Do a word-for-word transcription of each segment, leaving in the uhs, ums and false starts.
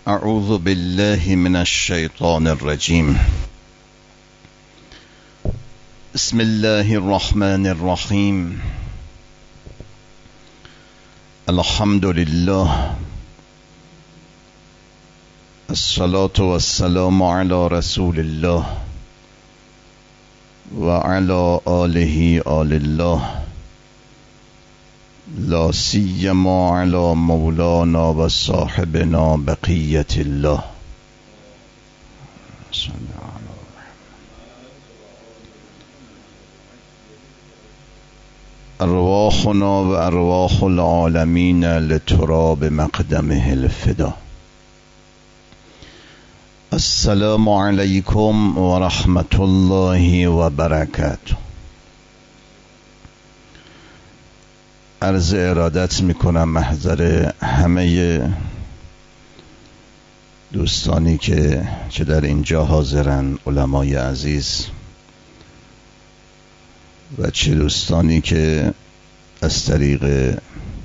اعوذ بالله من الشیطان الرجیم. بسم الله الرحمن الرحیم. الحمد لله، الصلاة والسلام على رسول الله وعلى آله آل الله، لا سیما علی مولانا و صاحبنا بقیت الله. ارواحنا و ارواح العالمین لتراب مقدمه الفدا. السلام علیکم و رحمت الله و برکاته. عرض ارادت میکنم محضر همه دوستانی که چه در اینجا حاضرن، علمای عزیز، و چه دوستانی که از طریق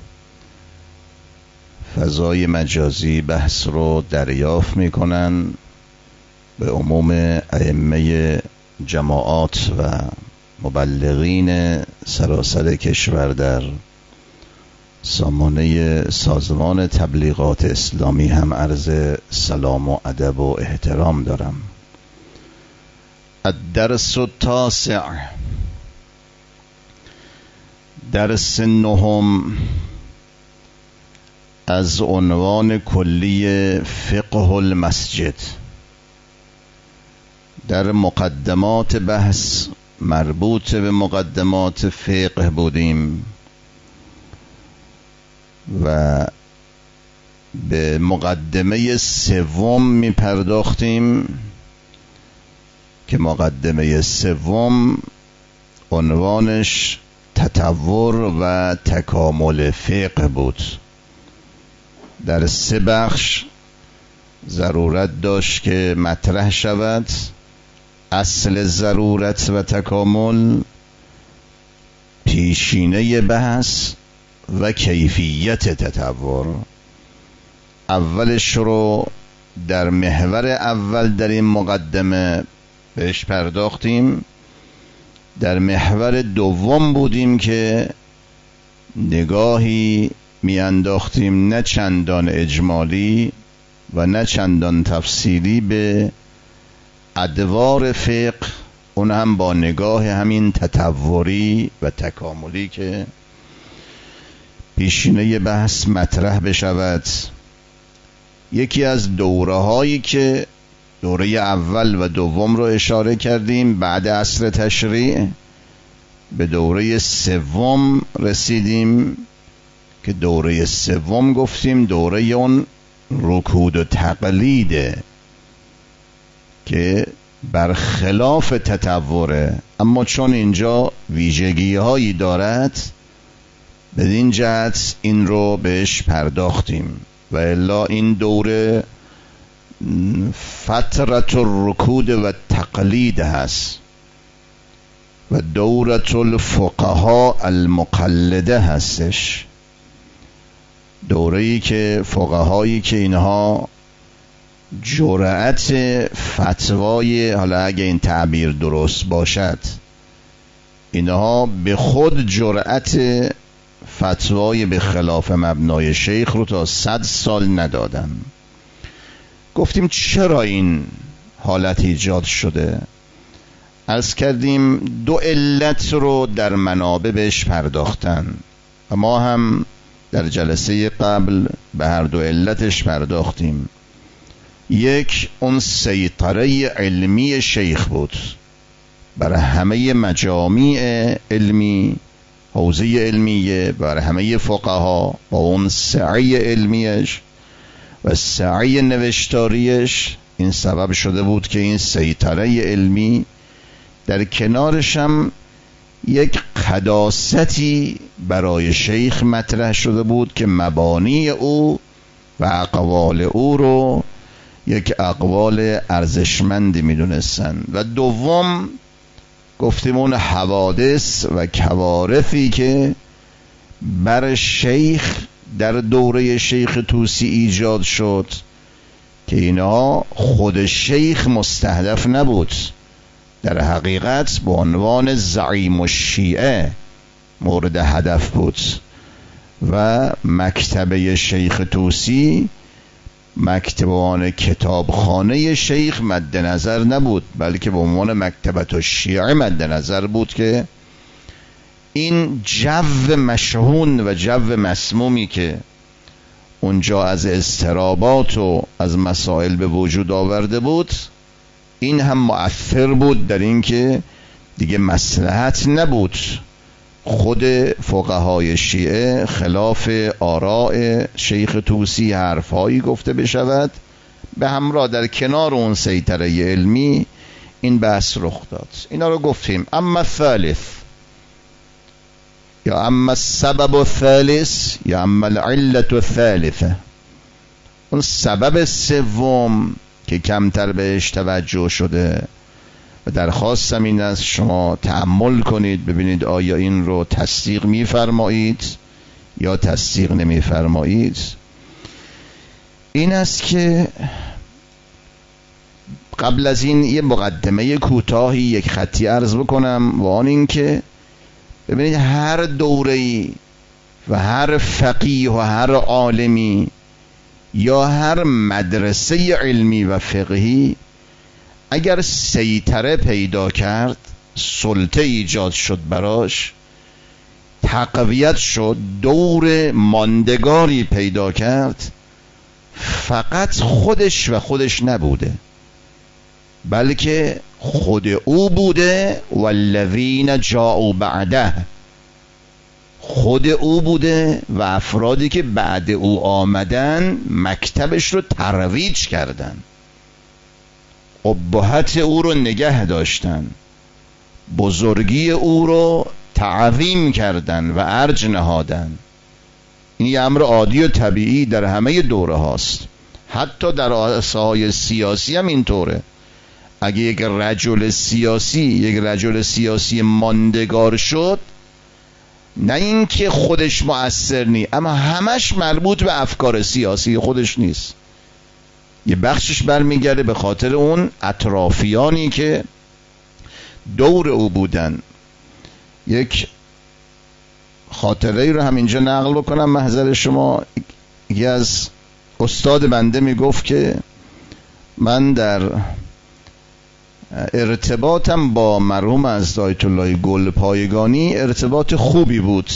فضای مجازی بحث رو دریافت میکنن، به عموم ائمه جماعات و مبلغین سراسر کشور در سامانه سازمان تبلیغات اسلامی هم عرض سلام و ادب و احترام دارم. الدرس التاسع، درس نهم از عنوان کلی فقه المسجد. در مقدمات بحث مربوط به مقدمات فقه بودیم و به مقدمه سوم می پرداختیم که مقدمه سوم عنوانش تطور و تکامل فقه بود. در سه بخش ضرورت داشت که مطرح شود: اصل ضرورت و تکامل، پیشینه بحث و کیفیت تطور. اولش رو در محور اول در این مقدمه بهش پرداختیم. در محور دوم بودیم که نگاهی میانداختیم نه چندان اجمالی و نه چندان تفصیلی به ادوار فقه، اون هم با نگاه همین تطوری و تکاملی که پیشینه بحث مطرح بشود. یکی از دوره هایی که دوره اول و دوم رو اشاره کردیم، بعد عصر تشریع به دوره سوم رسیدیم که دوره سوم گفتیم دوره اون رکود و تقلیده که برخلاف تطوره، اما چون اینجا ویژگی هایی دارد بدین جهت این رو بهش پرداختیم. و الا این دوره فترت الرکود و تقلید هست و دورت الفقها المقلده هستش. دوره‌ای که فقهایی که اینها جرأت فتوای، حالا اگه این تعبیر درست باشد، اینها به خود جرأت فتوای به خلاف مبنای شیخ رو تا صد سال ندادن. گفتیم چرا این حالت ایجاد شده؟ عرض کردیم دو علت رو در منابع بهش پرداختن و ما هم در جلسه قبل به هر دو علتش پرداختیم. یک، اون سیطره علمی شیخ بود برای همه مجامع علمی، حوزه علمیه، برای همه فقها، با اون سعی علمیش و سعی نوشتاریش. این سبب شده بود که این سیطره علمی در کنارش هم یک قداستی برای شیخ مطرح شده بود که مبانی او و اقوال او رو یک اقوال ارزشمندی میدونستن. و دوم گفتیم اون حوادث و کوارثی که بر شیخ در دوره شیخ طوسی ایجاد شد که اینها خود شیخ مستهدف نبود، در حقیقت به عنوان زعیم الشیعه مورد هدف بود و مکتبه شیخ طوسی مکتبان کتابخانه شیخ مد نظر نبود، بلکه به عنوان مکتبت الشیعه مد نظر بود که این جو مشحون و جو مسمومی که اونجا از اضطرابات و از مسائل به وجود آورده بود، این هم مؤثر بود در این که دیگه مصلحت نبود خود فقهای شیعه خلاف آراء شیخ طوسی حرفهایی گفته بشود، به همراه در کنار اون سیطره علمی این بحث رخ داد. اینا رو گفتیم. اما ثالث یا اما السبب الثالث یا اما العلة الثالثه، اون سبب سوم که کمتر بهش توجه شده و درخواستم این است شما تأمل کنید ببینید آیا این رو تصدیق می‌فرمایید یا تصدیق نمی‌فرمایید. این است که قبل از این یه مقدمه کوتاهی یک خطی عرض بکنم و آن این که ببینید هر دوره‌ای و هر فقیه و هر عالمی یا هر مدرسه علمی و فقهی اگر سیطره پیدا کرد، سلطه ایجاد شد براش، تقویت شد، دور ماندگاری پیدا کرد، فقط خودش و خودش نبوده بلکه خود او بوده والذین جاءوا بعده، خود او بوده و افرادی که بعد او آمدن مکتبش رو ترویج کردن، ابهت او رو نگه داشتن، بزرگی او رو تعظیم کردن و ارج نهادن. این یه امر عادی و طبیعی در همه دوره هاست، حتی در ساحه سیاسی هم اینطوره. اگه یک رجل سیاسی یک رجل سیاسی ماندگار شد، نه اینکه خودش مؤثر نی، اما همش مربوط به افکار سیاسی خودش نیست، یه بخشش برمیگرده به خاطر اون اطرافیانی که دور او بودن. یک خاطره رو همینجا نقل بکنم محضر شما. یکی از استاد بنده میگفت که من در ارتباطم با مرحوم از آیت الله گل پایگانی ارتباط خوبی بود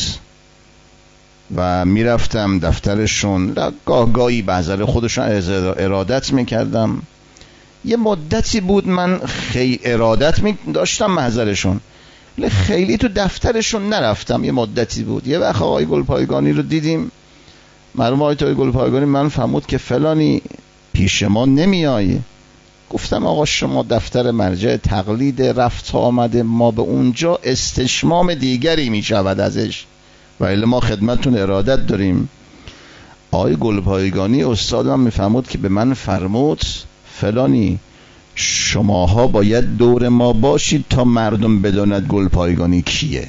و میرفتم دفترشون، گاه گاهی به نظر خودشون ارادت میکردم. یه مدتی بود من خیلی ارادت می داشتم محضرشون، ولی خیلی تو دفترشون نرفتم. یه مدتی بود، یه وقت آقای گل پایگانی رو دیدیم، مرحوم آیت الله گل پایگانی من فرمود که فلانی پیش ما نمیای. گفتم آقا شما دفتر مرجع تقلید رفت آمده، ما به اونجا استشمام دیگری می شود ازش و الا ما خدمتتون ارادت داریم. آقای گل پایگانی استادم میفرمود که به من فرمود فلانی شماها باید دور ما باشید تا مردم بداند گل پایگانی کیه.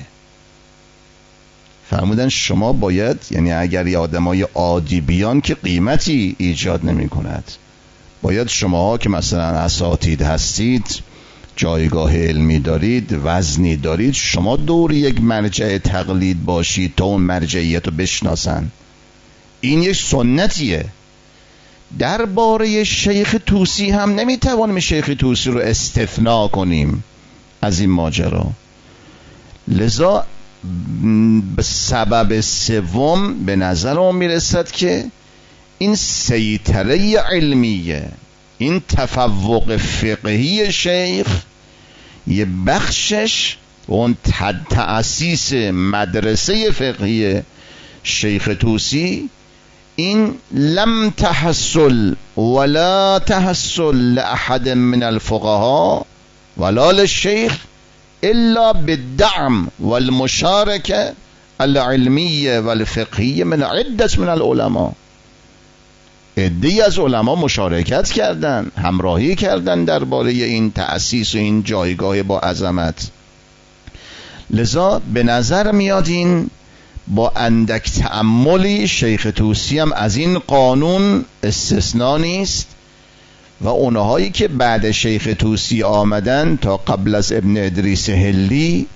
فرمودن شما باید، یعنی اگر یه آدمای عادی بیان که قیمتی ایجاد نمی کند، باید شماها که مثلا اساتید هستید، جایگاه علمی دارید، وزنی دارید، شما دور یک مرجع تقلید باشید تا اون مرجعیت رو بشناسن. این یک سنتیه. درباره شیخ طوسی هم نمیتوانیم شیخ طوسی رو استثناء کنیم از این ماجرا. لذا به سبب سوم به نظرم میرسد که این سیطره علمیه، این تفوق فقهی شیخ، یه بخشش اون تأسیس مدرسه فقهی شیخ طوسی، این لم تحصل ولا تحصل لأحد من الفقهاء ولا للشيخ إلا بالدعم والمشاركة العلمية والفقهية من عدة من العلماء. عده‌ای از علما مشارکت کردن، همراهی کردن درباره این تأسیس و این جایگاه با عظمت. لذا به نظر میاد این با اندک تأملی شیخ طوسی هم از این قانون استثناء نیست و اونهایی که بعد شیخ طوسی آمدن تا قبل از ابن ادریس هلی،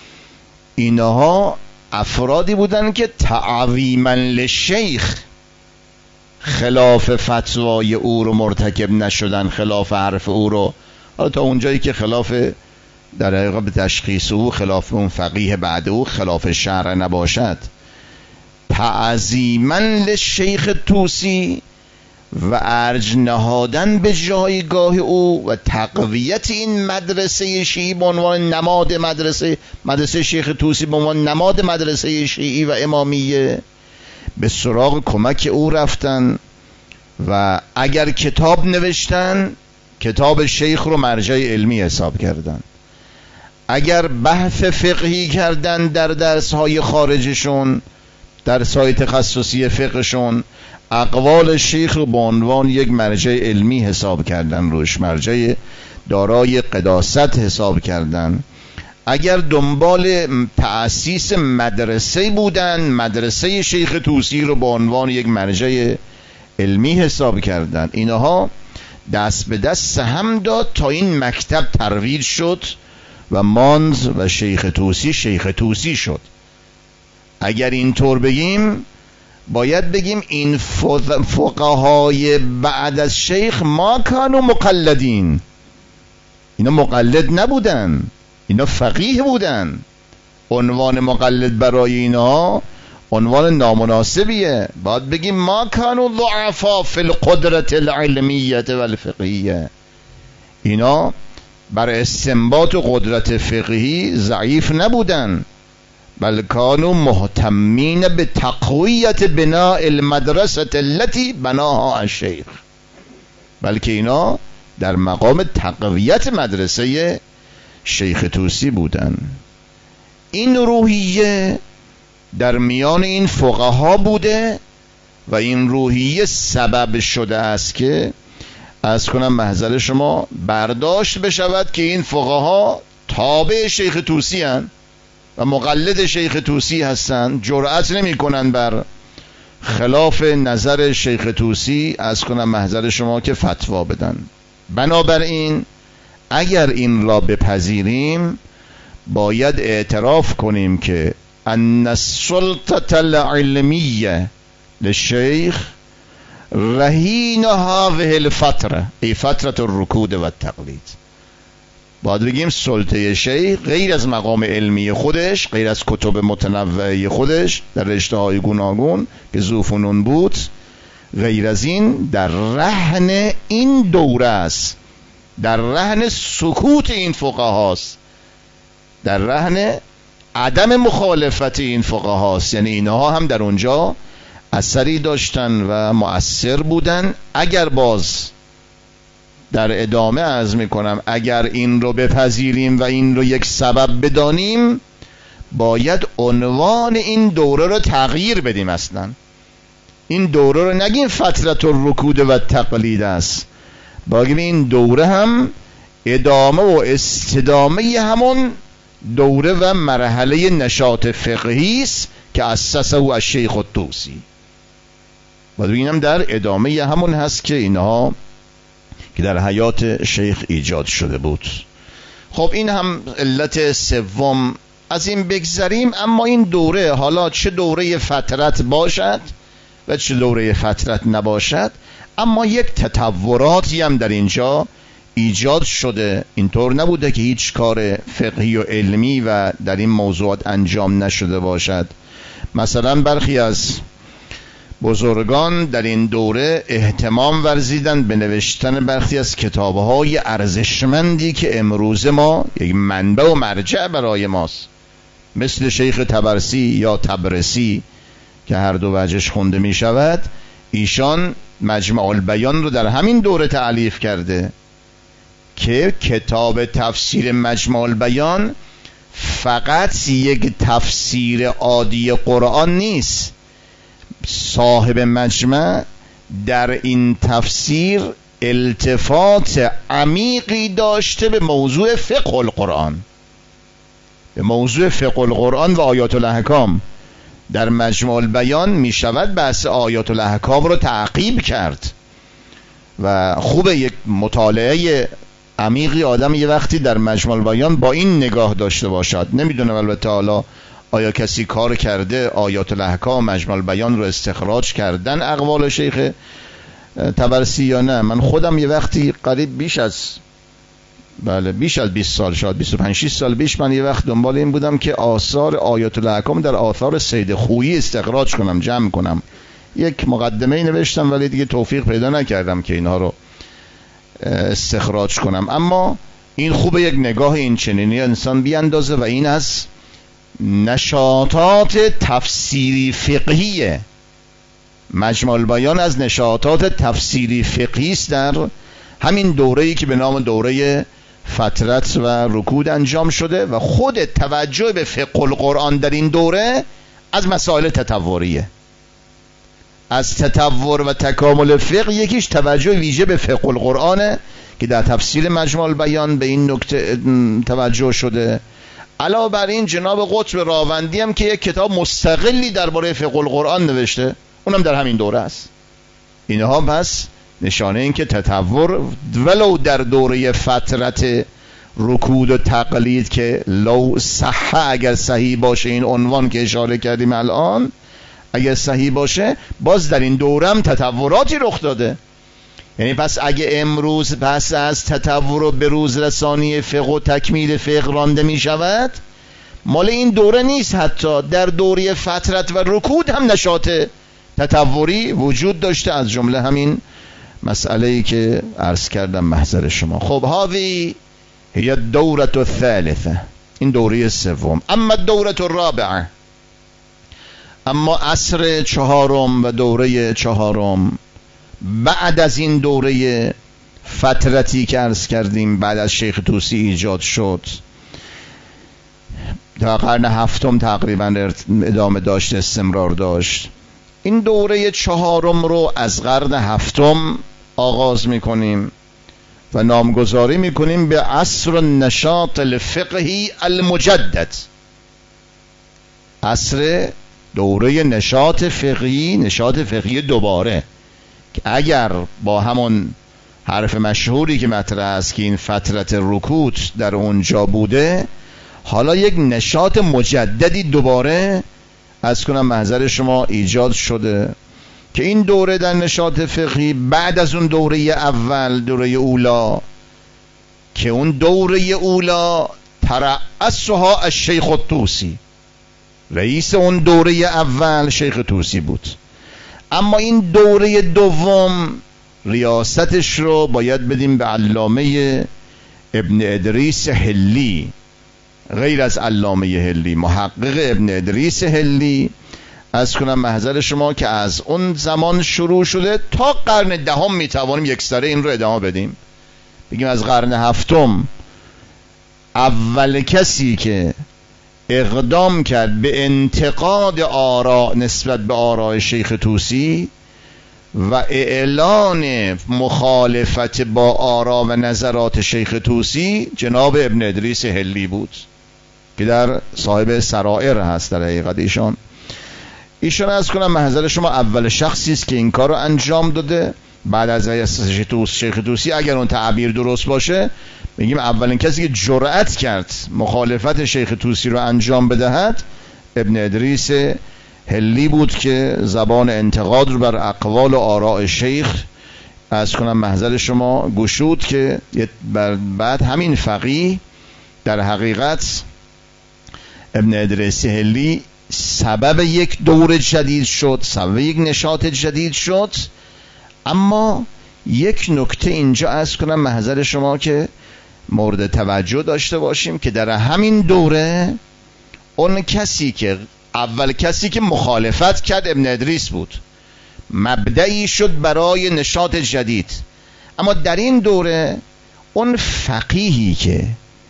اینها افرادی بودن که تعظیما للشیخ خلاف فتوای او رو مرتکب نشدن، خلاف حرف او رو، حالا تا اونجایی که خلاف در حقیقت به تشخیص او، خلاف اون فقیه بعد او، خلاف شرع نباشد. تعظیما للشیخ طوسی و ارج نهادن به جایگاه او و تقویت این مدرسه شیعی به عنوان نماد مدرسه مدرسه شیخ طوسی به عنوان نماد مدرسه شیعی و امامیه، به سراغ کمک او رفتن و اگر کتاب نوشتن کتاب شیخ رو مرجع علمی حساب کردن، اگر بحث فقهی کردن در درس‌های خارجشون، درس‌های تخصصی فقهشون، اقوال شیخ رو به عنوان یک مرجع علمی حساب کردن، روش مرجع دارای قداست حساب کردن. اگر دنبال تأسیس مدرسه بودن، مدرسه شیخ طوسی رو به عنوان یک مرجع علمی حساب کردن. اینها دست به دست سهم داد تا این مکتب ترویج شد و مانز و شیخ طوسی شیخ طوسی شد. اگر اینطور بگیم باید بگیم این فقهای بعد از شیخ ما کانوا مقلدین، اینا مقلد نبودن، اینا فقیه بودن. عنوان مقلد برای اینا عنوان نامناسبیه. باید بگیم ما کانوا ضعفا فی القدرة العلمیة والفقهیة، اینا بر استنباط و قدرت فقهی ضعیف نبودن، بل کانوا مهتمین به تقویت بناء المدرسة التي بناها الشیخ، بلکه اینا در مقام تقویت مدرسه شیخ طوسی بودن. این روحیه در میان این فقها بوده و این روحیه سبب شده است که از کنم محضر شما برداشت بشود که این فقها تابع شیخ طوسی هستند و مقلد شیخ طوسی هستند، جرأت نمی کنند بر خلاف نظر شیخ طوسی از کنم محضر شما که فتوا بدن. بنابراین اگر این را بپذیریم باید اعتراف کنیم که ان السلطة العلمیه للشیخ رهین هذه الفتره ای فترة الرکود و التقلید. باید بگیم سلطه شیخ غیر از مقام علمی خودش، غیر از کتب متنوعه خودش در رشته های گوناگون که ذوفنون بود، غیر از این در رهن این دوره است، در رهن سکوت این فقهاست، در رهن عدم مخالفت این فقهاست. یعنی اینها هم در اونجا اثری داشتن و مؤثر بودن. اگر باز در ادامه عرض میکنم اگر این رو بپذیریم و این رو یک سبب بدانیم باید عنوان این دوره رو تغییر بدیم. اصلا این دوره رو نگیم فترة الرکود و تقلید است، باید این دوره هم ادامه و استدامه همون دوره و مرحله نشاط فقهی است که اسسه او الشیخ الطوسی. باید بگیم در ادامه همون هست که اینها که در حیات شیخ ایجاد شده بود. خب این هم علت سوم. از این بگذریم. اما این دوره، حالا چه دوره فترت باشد و چه دوره فترت نباشد، اما یک تطوراتی هم در اینجا ایجاد شده. اینطور نبوده که هیچ کار فقهی و علمی و در این موضوعات انجام نشده باشد. مثلا برخی از بزرگان در این دوره اهتمام ورزیدن به نوشتن برخی از کتاب‌های ارزشمندی که امروز ما یک منبع و مرجع برای ماست، مثل شیخ طبرسی یا تبرسی که هر دو وجهش خونده می شود. ایشان مجمع البیان رو در همین دوره تألیف کرده که کتاب تفسیر مجمع البیان فقط یک تفسیر عادی قرآن نیست. صاحب مجمع در این تفسیر التفات عمیقی داشته به موضوع فقه القرآن، به موضوع فقه القرآن و آیات الاحکام. در مجمع البیان می شود بحث آیات الاحکام رو تعقیب کرد و خوب یک مطالعه عمیقی آدم یه وقتی در مجمع البیان با این نگاه داشته باشد. نمیدونم البته حالا آیا کسی کار کرده آیات الاحکام مجمع البیان رو استخراج کردن اقوال شیخ طبرسی یا نه. من خودم یه وقتی قریب بیش از بله بیش از بیست سال، شاید بیست و پنج شش سال پیش، من یه وقت دنبال این بودم که آثار آیات الاحکام در آثار سید خویی استخراج کنم، جمع کنم. یک مقدمه نوشتم ولی دیگه توفیق پیدا نکردم که اینها رو استخراج کنم. اما این خوبه یک نگاه این چنینی انسان بیاندازه و این از نشاطات تفسیری فقهیه. مجمع البیان از نشاطات تفسیری فقهی است در همین دوره‌ای که به نام دوره فترت و رکود انجام شده و خود توجه به فقه القرآن در این دوره از مسائل تطوریه. از تطور و تکامل فقه یکیش توجه ویژه به فقه القرآنه که در تفسیر مجمع البیان به این نکته توجه شده. علاوه بر این جناب قطب راوندی هم که یک کتاب مستقلی درباره فقه القرآن نوشته، اونم در همین دوره است. اینها پس نشانه این که تطور ولو در دوره فترت رکود و تقلید که لو صح اگر صحیح باشه این عنوان که اشاره کردیم الان اگر صحیح باشه، باز در این دوره هم تطوراتی رخ داده. یعنی پس اگه امروز پس از تطور و بروز رسانی فقه و تکمیل فقه رانده می شود، مال این دوره نیست، حتی در دوره فترت و رکود هم نشاط تطوری وجود داشته، از جمله همین مسئله‌ای که عرض کردم محضر شما. خب هذه هي الدوره الثالثه، این دوره سوم. اما الدوره الرابعه، اما عصر چهارم و دوره چهارم بعد از این دوره فترتی که عرض کردیم بعد از شیخ طوسی ایجاد شد، تا قرن هفتم تقریبا ادامه داشت، استمرار داشت. این دوره چهارم رو از قرن هفتم آغاز میکنیم و نامگذاری میکنیم به عصر النشاط الفقهی المجدد، عصر دوره نشاط فقهی، نشاط فقهی دوباره، که اگر با همون حرف مشهوری که مطرح است که این فترت رکود در اونجا بوده، حالا یک نشاط مجددی دوباره از کنم محضر شما ایجاد شده که این دوره در نشاط فقهی بعد از اون دوره اول، دوره اولا، که اون دوره اولا ترأسها الشیخ الطوسی، رئیس اون دوره اول شیخ طوسی بود. اما این دوره دوم ریاستش رو باید بدیم به علامه ابن ادریس حلی، غیر از علامه حلی، محقق ابن ادریس حلی. از کنم محضر شما که از اون زمان شروع شده تا قرن دهم میتوانیم یک سره این رو ادامه بدیم. بگیم از قرن هفتم اول کسی که اقدام کرد به انتقاد آراء نسبت به آراء شیخ طوسی و اعلان مخالفت با آراء و نظرات شیخ طوسی جناب ابن ادریس حلی بود که در صاحب سرائر هست. در حقیقت ایشان ایشان از کنم محضر شما اول شخصی است که این کار رو انجام داده بعد از شیخ طوسی. اگر اون تعبیر درست باشه میگیم اولین کسی که جرأت کرد مخالفت شیخ طوسی رو انجام بدهد ابن ادریس حلی بود که زبان انتقاد رو بر اقوال و آراء شیخ از کنم محضر شما گشود، که بعد همین فقیه در حقیقت ابن ادریس حلی سبب یک دور جدید شد، سبب یک نشاط جدید شد. اما یک نکته اینجا از کنم محضر شما که مورد توجه داشته باشیم که در همین دوره اون کسی که اول کسی که مخالفت کرد ابن ادریس بود، مبدعی شد برای نشاط جدید. اما در این دوره اون فقیهی که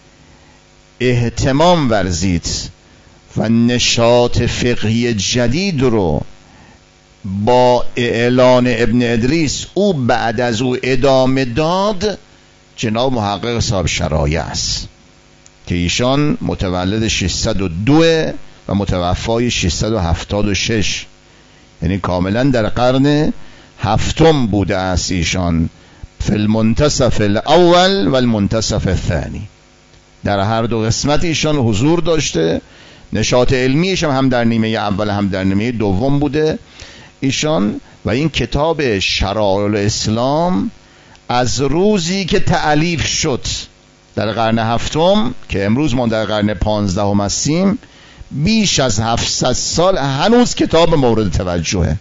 اهتمام ورزید و نشاط فقهی جدید رو با اعلان ابن ادریس او بعد از او ادامه داد، جناب محقق صاحب شرایع است که ایشان متولد ششصد و دو و متوفای ششصد و هفتاد و شش، یعنی کاملا در قرن هفتم بوده است ایشان. فی المنتصف الاول و المنتصف الثانی، در هر دو قسمت ایشان حضور داشته. نشاط علمیش هم, هم در نیمه اول هم در نیمه دوم بوده ایشان. و این کتاب شرائع الاسلام از روزی که تألیف شد در قرن هفتم که امروز ما در قرن پانزدهم هستیم، بیش از هفتصد سال هنوز کتاب مورد توجهه.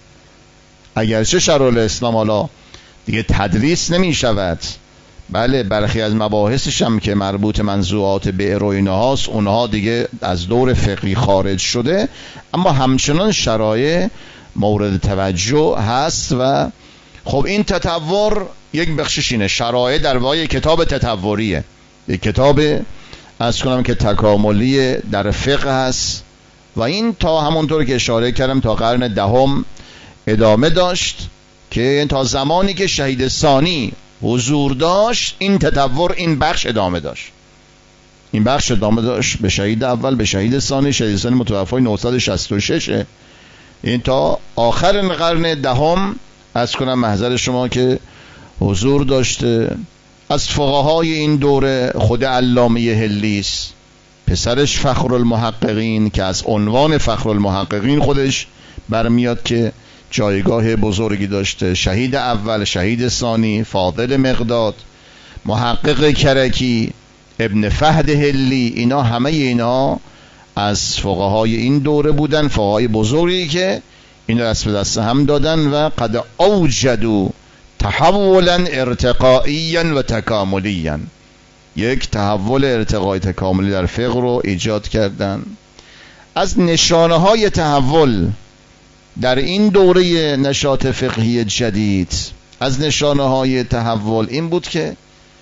اگرچه شرائع الاسلام حالا دیگه تدریس نمی شود، بله برخی از مباحثش هم که مربوط منزوعات بئر و اینهاست اونها دیگه از دور فقهی خارج شده، اما همچنان شرایع مورد توجه هست. و خب این تطور یک بخشش اینه، شرایع در واقع کتاب تطوریه، یک کتاب از کنم که تکاملی در فقه هست و این تا همونطور که اشاره کردم تا قرن دهم ادامه داشت که تا زمانی که شهید ثانی حضور داشت این تطور این بخش ادامه داشت این بخش ادامه داشت به شهید اول، به شهید ثانی. شهید ثانی متوفی نهصد و شصت و شش، این تا آخر قرن دهم از کنم محضر شما که حضور داشته. از فقهای این دوره خود علامه حلیس، پسرش فخر المحققین که از عنوان فخر المحققین خودش برمیاد که جایگاه بزرگی داشته، شهید اول، شهید ثانی، فاضل مقداد، محقق کرکی، ابن فهد حلی، اینا همه اینا از فقهای این دوره بودن، فقهای بزرگی که این دست به دست هم دادن و قد اوجدوا تحولا ارتقائیا و تکاملیا، یک تحول ارتقای تکاملی در فقه رو ایجاد کردن. از نشانه های تحول در این دوره نشاط فقهی جدید، از نشانه های تحول این بود که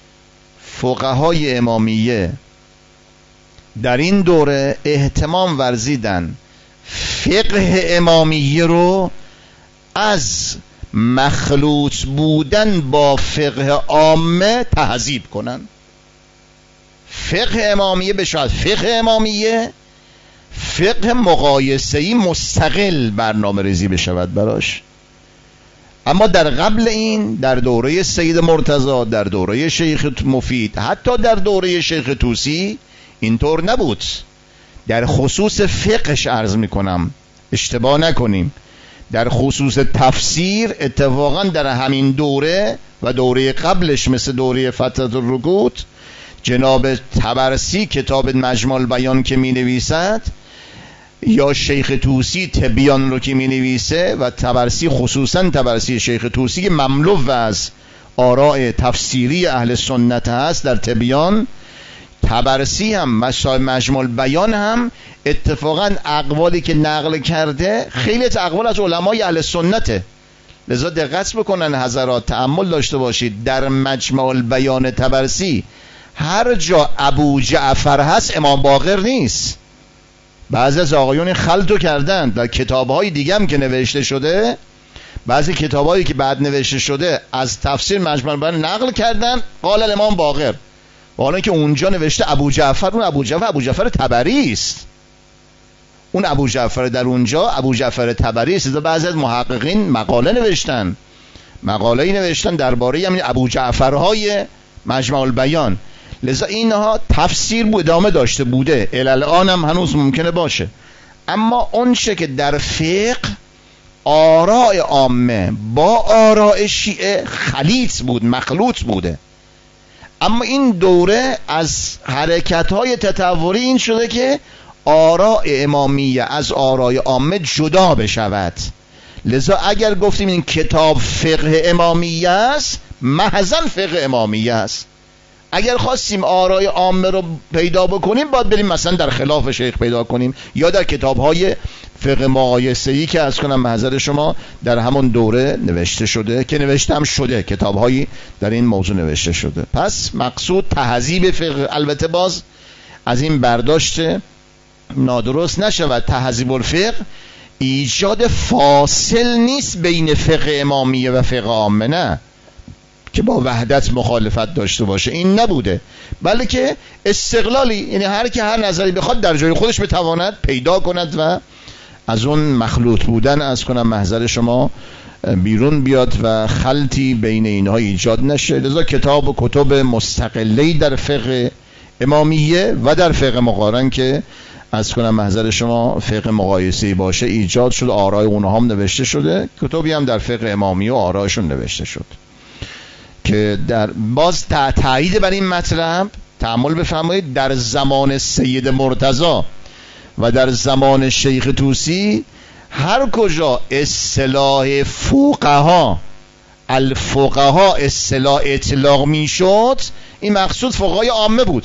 فقهای امامیه در این دوره اهتمام ورزیدن فقه امامیه رو از مخلوط بودن با فقه عامه تهذیب کنن. فقه امامیه بشود فقه امامیه، فقه مقایسه‌ای مستقل برنامه ریزی بشود براش. اما در قبل این، در دوره سید مرتضی، در دوره شیخ مفید، حتی در دوره شیخ طوسی اینطور نبود. در خصوص فقهش عرض میکنم اشتباه نکنیم، در خصوص تفسیر اتفاقا در همین دوره و دوره قبلش مثل دوره فترة الرکود جناب طبرسی کتاب مجمع البیان که می نویسد یا شیخ طوسی تبیان رو که می نویسه و طبرسی خصوصا طبرسی شیخ طوسی که مملو از آراء تفسیری اهل سنت هست در تبیان، طبرسی هم مجمع البیان هم اتفاقا اقوالی که نقل کرده خیلی اقوال از علمای اهل سنته. لذا دقت بکنن حضرات، تأمل داشته باشید در مجمع البیان طبرسی هر جا ابو جعفر هست امام باقر نیست. بعضی از آقایون خلطو کردن در کتابهای دیگه هم که نوشته شده، بعضی کتابهایی که بعد نوشته شده از تفسیر مجمع البیان نقل کردن قال الامام باقر، حالا که اونجا نوشته ابو جعفر، اون ابو جعفر ابو جعفر طبری است، اون ابو جعفر در اونجا ابو جعفر طبری است. بعضی از محققین مقاله نوشتن مقاله‌ای نوشتن درباره همین ابو جعفرهای مجمع البیان. لذا اینها تفسیر بود ادامه داشته بوده، الان هم هنوز ممکنه باشه. اما اون چه که در فقه آراء عامه با آراء شیعه خلیط بود، مخلوط بوده. اما این دوره از حرکت‌های تطوری این شده که آراء امامیه از آراء عامه جدا بشود. لذا اگر گفتیم این کتاب فقه امامیه است، محضاً فقه امامیه است. اگر خواستیم آراء عامه رو پیدا بکنیم باید بریم مثلا در خلاف شیخ پیدا کنیم یا در کتاب‌های فقه مقایسه‌ای که از کنم محضر شما در همون دوره نوشته شده که نوشته هم شده، کتاب‌هایی در این موضوع نوشته شده. پس مقصود تهذیب فقه، البته باز از این برداشت نادرست نشود تهذیب الفقه ایجاد فاصل نیست بین فقه امامیه و فقه عامه، نه که با وحدت مخالفت داشته باشه، این نبوده، بلکه استقلالی، یعنی هر که هر نظری بخواد در جای خودش بتواند پیدا کند و از اون مخلوط بودن از کنم محضر شما بیرون بیاد و خلطی بین اینها ایجاد نشه. لذا کتاب و کتب مستقلی در فقه امامیه و در فقه مقارن که از کنم محضر شما فقه مقایسه‌ای باشه ایجاد شد، آرای اونها هم نوشته شده، کتبی هم در فقه امامیه و آرایشون نوشته شد که در باز تایید بر این مطلب تأمل بفرمایید. در زمان سید مرتضی و در زمان شیخ طوسی هر کجا اصطلاح فقها الفقها اصطلاح اطلاق می شد، این مقصود فقهای عامه بود،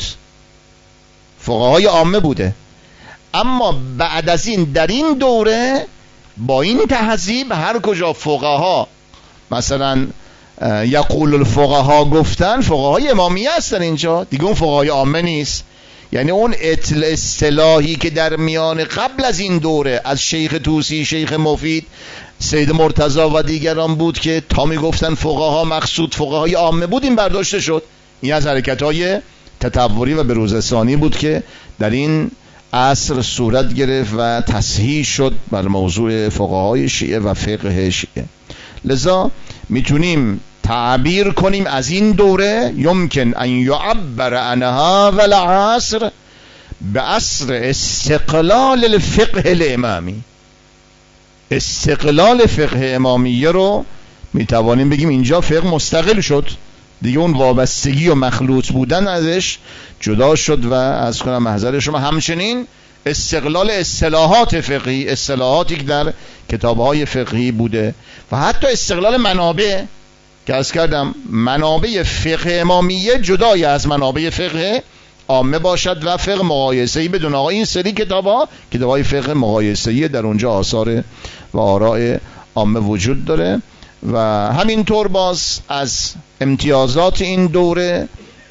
فقهای عامه بوده. اما بعد از این در این دوره با این تهذیب هر کجا فقها مثلا یقول الفقها گفتن، فقهای امامیه هستن اینجا دیگه، اون فقهای عامه نیست. یعنی اون اصطلاحی که در میان قبل از این دوره از شیخ طوسی، شیخ مفید، سید مرتضی و دیگران بود که تا می گفتن فقها مقصود فقهای عامه بود، این برداشته شد. این از حرکت‌های تطوری و بروزرسانی بود که در این عصر صورت گرفت و تصحیح شد بر موضوع فقهای شیعه و فقه شیعه. لذا میتونیم تعبیر کنیم از این دوره یمکن ان یعبر عنها و العصر به عصر استقلال الفقه الامامی. استقلال فقه امامیه رو میتوانیم بگیم اینجا فقه مستقل شد دیگه، اون وابستگی و مخلوط بودن ازش جدا شد و از کنم محضر شما همچنین استقلال اصطلاحات فقهی، اصطلاحاتی که در کتاب‌های فقهی بوده و حتی استقلال منابع که از کردم منابع فقه امامیه جدای از منابع فقه عامه باشد و فقه مقایسه‌ای بدون. آقا این سری کتاب‌ها کتاب‌های فقه مقایسه‌ای در اونجا آثار و آراء عامه وجود داره. و همینطور باز از امتیازات این دوره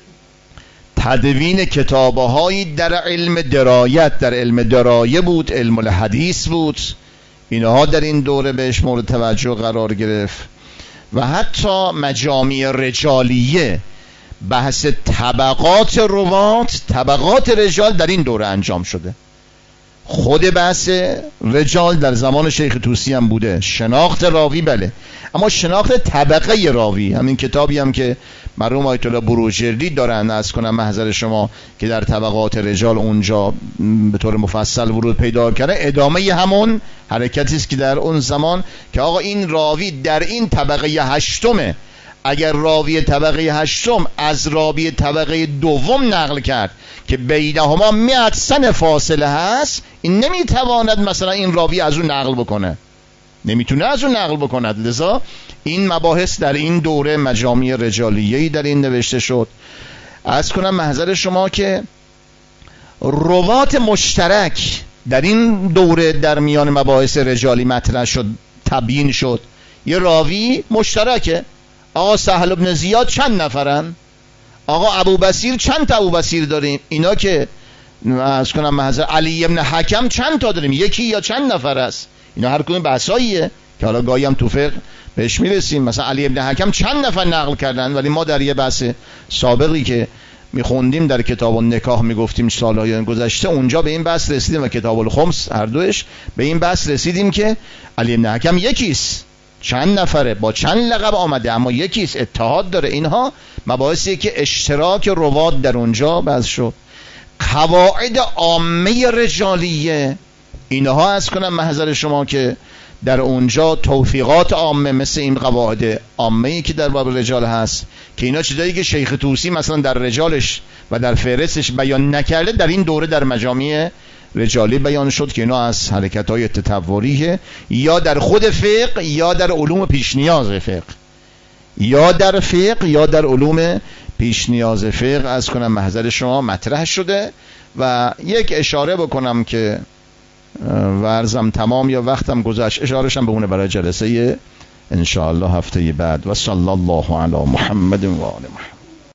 تدوین کتاب‌هایی در علم درایت، در علم درایه بود، علم الحدیث بود، اینها در این دوره بهش مورد توجه قرار گرفت. و حتی مجامع رجالیه، بحث طبقات روات، طبقات رجال در این دوره انجام شده. خود بحث رجال در زمان شیخ طوسی هم بوده، شناخت راوی بله، اما شناخت طبقه راوی، همین کتابی هم که مرحوم آیت الله بروجردی دارن از کنم محضر شما که در طبقات رجال اونجا به طور مفصل ورود پیدا کرده، ادامه همون حرکتی است که در اون زمان که آقا این راوی در این طبقه هشتمه، اگر راوی طبقه هشتم از راوی طبقه دوم نقل کرد که بینهما مئة سنه فاصله هست، این نمیتواند مثلا این راوی از اون نقل بکنه، نمیتونه از اون نقل بکند. لذا این مباحث در این دوره مجامع رجالیه‌ای در این نوشته شد. عرض کنم محضر شما که روات مشترک در این دوره در میان مباحث رجالی مطرح شد، تبیین شد. یه راوی مشترکه، آقا سهل بن زیاد چند نفرن، آقا ابو بصیر چند تا ابو بصیر داریم، اینا که عرض کنم محضر علی ابن حکم چند تا داریم، یکی یا چند نفر است، اینا هر کدوم بحثاییه که حالا گاهی هم تو فقه بهش میرسیم. مثلا علی ابن حکم چند نفر نقل کردن، ولی ما در یه بحث سابقی که میخوندیم در کتاب النکاح میگفتیم سالهای گذشته، اونجا به این بحث رسیدیم و کتاب الخمس هر دوش به این بحث رسیدیم که علی ابن حکم یکیست، چند نفره، با چند لقب آمده اما یکیست، اتحاد داره. اینها مباحثی که اشتراک روات در اونجا بحث شد. قواعد عامه رجالیه، اینها از کنم محضر شما که در اونجا توفیقات عامه مثل این قواعد عامه‌ای که در باب رجال هست که اینا چیزایی که شیخ طوسی مثلا در رجالش و در فهرستش بیان نکرده در این دوره در مجامع رجالی بیان شد که اینا از حرکت‌های تطوریه، یا در خود فقه یا در علوم پیش نیاز فقه، یا در فقه یا در علوم پیش نیاز فقه از کنم محضر شما مطرح شده. و یک اشاره بکنم که ورزم تمام یا وقتم گذشت، اشارهشم بمونه برای جلسه ان شاء الله هفته بعد. و صلی الله علی محمد و آل محمد.